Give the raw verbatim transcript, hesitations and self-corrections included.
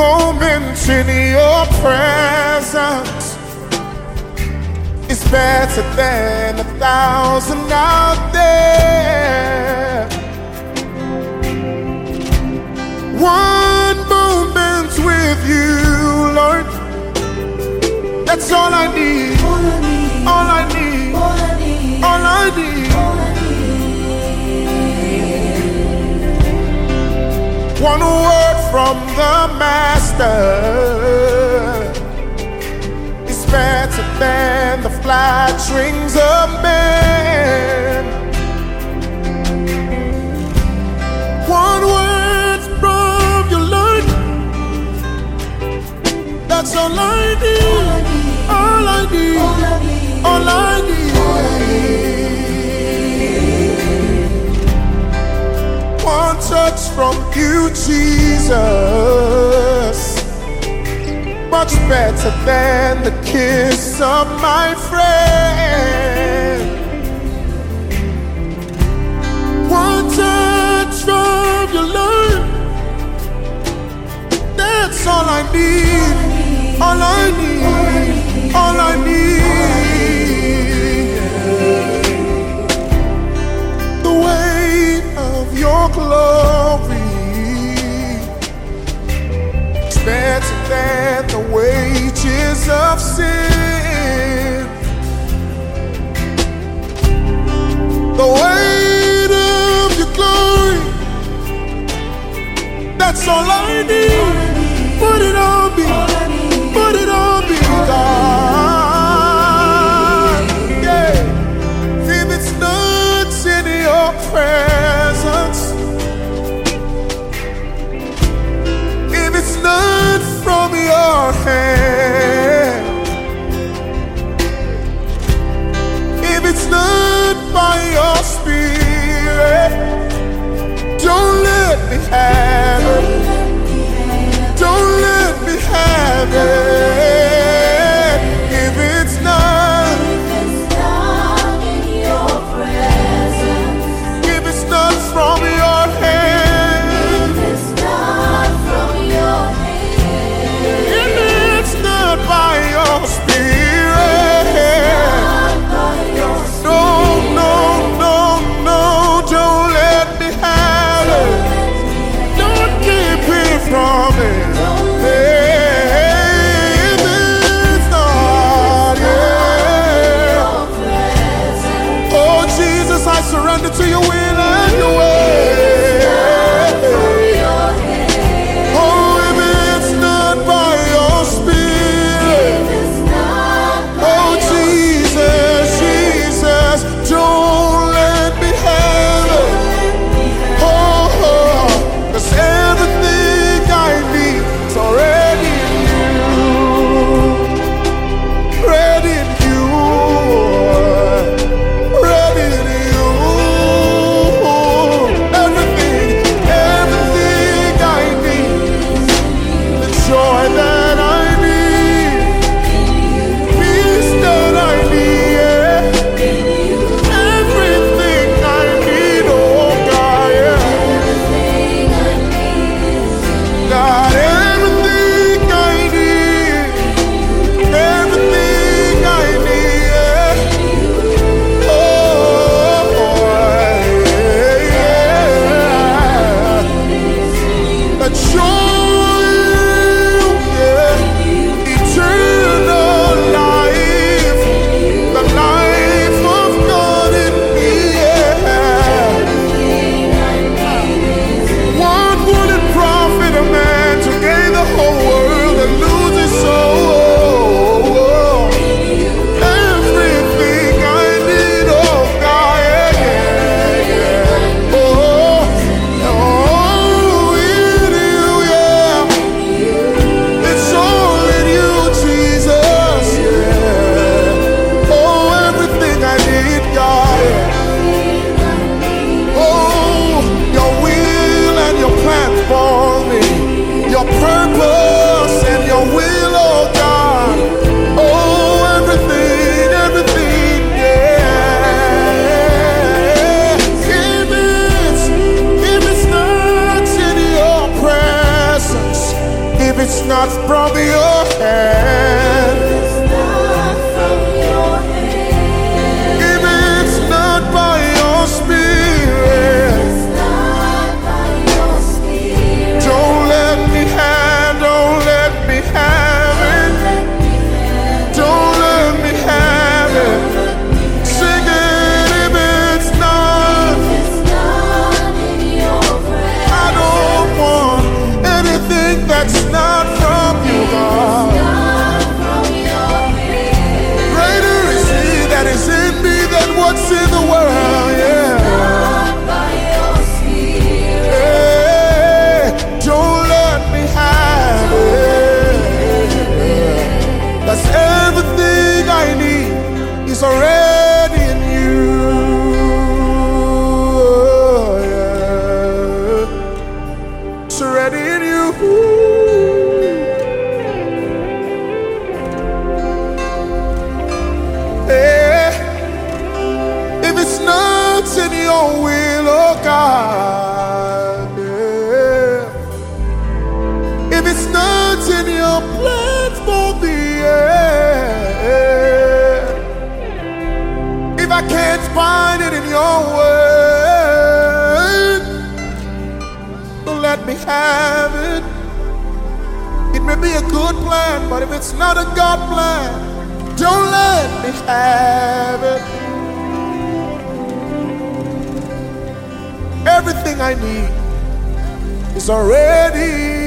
moment in your presence is better than a thousand out there. One moment with you, Lord, that's all I need. All I need. All I need. All I need. All I need. One word from the Master is better than the flatterings of men. One word from your Lord, that's all I need. All I need. All I need. All I need. One touch from you, Jesus, much better than the kiss of my friend. One touch from your Lord, that's all I need. All I need. All I need. The weight of your glory is better than the wages of sin. The weight of your glory, that's all I need. Put it on me. Put it on me, God. Yeah. If it's not in your presence, if it's not from your hand, if it's not by your spirit, don't let me have it. Don't let me have it. If it's not, if it's not in your presence, if it's not from your hand, if it's not from your hand, if it's not by your spirit, no, no, no, no, don't let me have it. Don't keep it from me. Surrender to your will and your way. Oh, if it's not by your spirit, oh Jesus, Jesus, don't let me have it. Oh, oh, 'cause everything I need is already in you, ready in you, ready in you. your will, oh God. Yeah. If it's not in your plans for me, yeah. If I can't find it in your word, don't let me have it. It may be a good plan, but if it's not a God plan, don't let me have it. Everything I need is already